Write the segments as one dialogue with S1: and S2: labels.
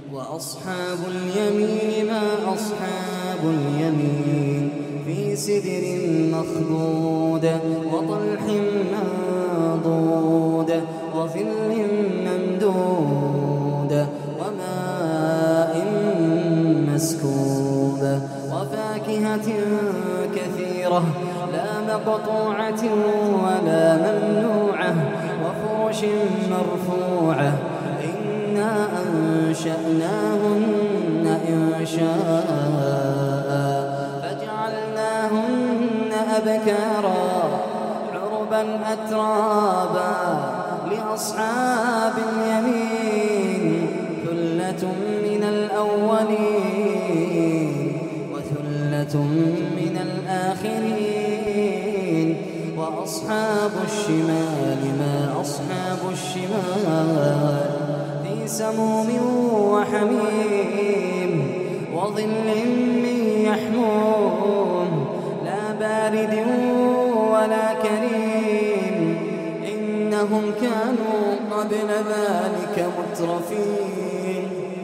S1: وأصحاب اليمين ما أصحاب اليمين في سدر مخضود وطلح منضود وظل ممدود وماء مسكوب وفاكهة كثيرة لا مقطوعة ولا ممنوعة وفرش مرفوعة إنا أنشأناهن إنشاء فجعلناهن أبكارا عربا أترابا لأصحاب اليمين ثلة من الأولين وثلة من الآخرين وأصحاب الشمال ما أصحاب الشمال في سموم وحميم وظل من يحموم لا بارد ولا كريم إنهم كانوا قبل ذلك مترفين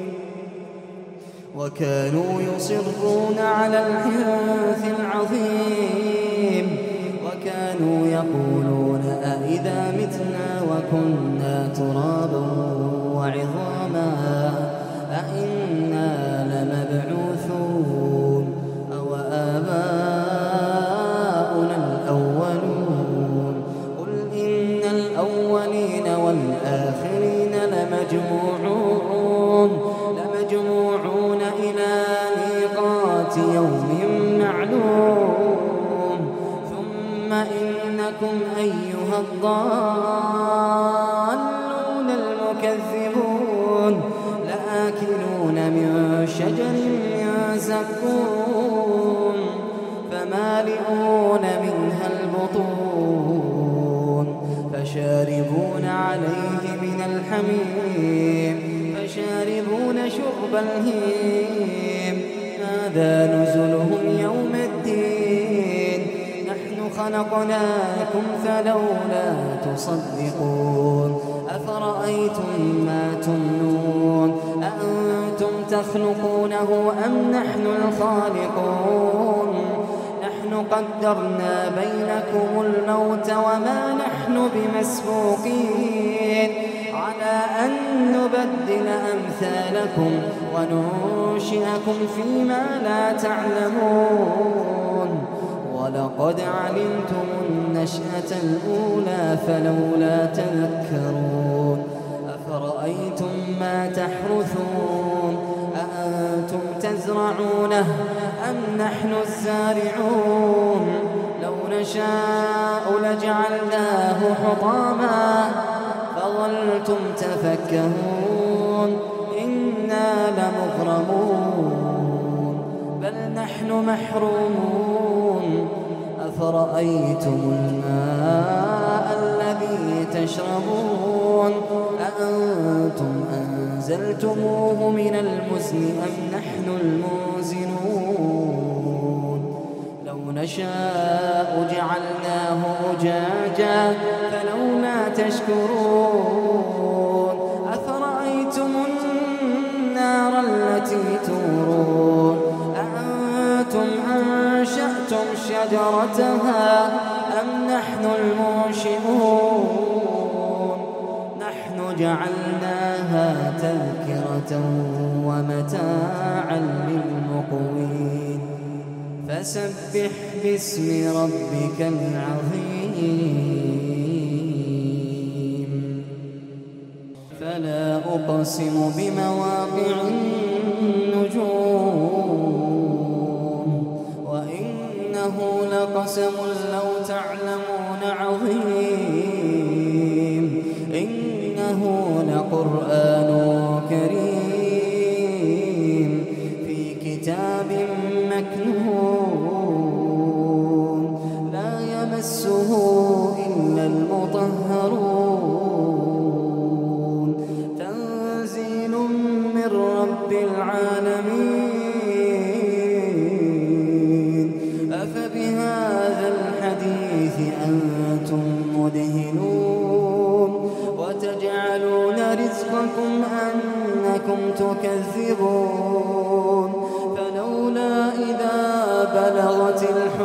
S1: وكانوا يصرون على الحنث العظيم وكانوا يقولون أئذا متنا وكنا ترابا وعظاما أئنا لمبعوثون أو آباؤنا الأولون قل إن الأولين والآخرين لمجموعون إلى ميقات يوم معلوم ثم إنكم أيها الضالون المكذبون لآكلون من شجر من زقوم فمالئون منها البطون فشاربون عليه من الحميم فشاربون شرب الهيم هذا نزلهم يوم الدين نحن خلقناكم فلولا تصدقون أفرأيتم ما تمنون أأنتم تخلقونه أم نحن الخالقون نحن قدرنا بينكم الموت وما نحن بمسبوقين على أن نبدل أمثالكم وننشئكم فيما لا تعلمون ولقد علمتم النشأة الأولى فلولا تذكرون أفرأيتم ما تحرثون أأنتم تزرعونه أم نحن الزارعون لو نشاء لجعلناه حطاما فظلتم تفكهون إنا لمغرمون بل نحن محرومون أفرأيتم الماء الذي تشربون أأنتم أنزلتموه من المزن أم نحن المنزلون لو نشاء جعلناه أجاجا فلولا تشكرون أفرأيتم النار التي تورون أأنتم أنشأتم شجرتها أم نحن المنشئون نحن جعلناها تذكرة ومتاعا للمقوين فسبح باسم ربك العظيم فلا أقسم بمواقع النجوم وإنه لقسم لو تعلمون عظيم إنه لقرآن كريم في كتاب مكنون لا يمسه إلا المطهرون تنزيل من رب العالمين أفبهذا الحديث أنتم مدهنون وتجعلون رزقكم أنكم تكذبون تكذبون فلولا إذا بلغت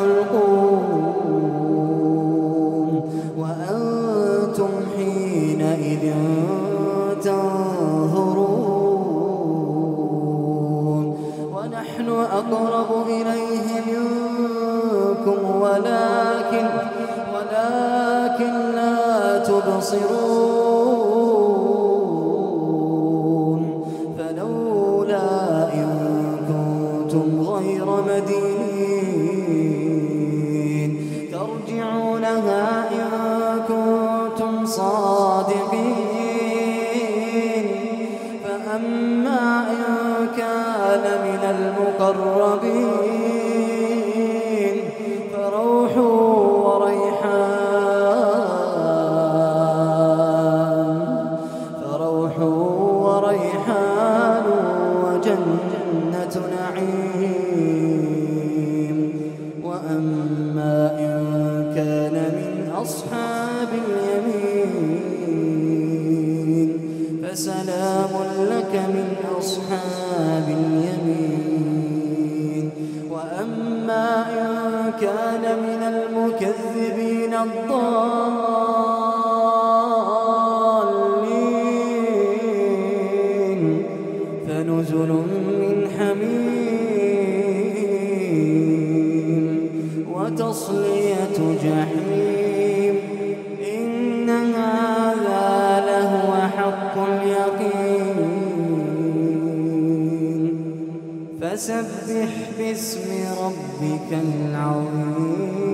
S1: الحلقوم وأنتم حينئذ تنظرون ونحن أقرب إليه منكم ولكن لا تبصرون فلولا إن كنتم غير مدينين ترجعونها إن كنتم صادقين فأما إن كان من المقربين فروح وريحان وجنة نعيم وأما إن كان من أصحاب اليمين فسلام لك من أصحاب اليمين وأما إن كان من المكذبين الضالين فنزل من حميم وتصلية جحيم إن هذا لهو حق اليقين فسبح باسم ربك العظيم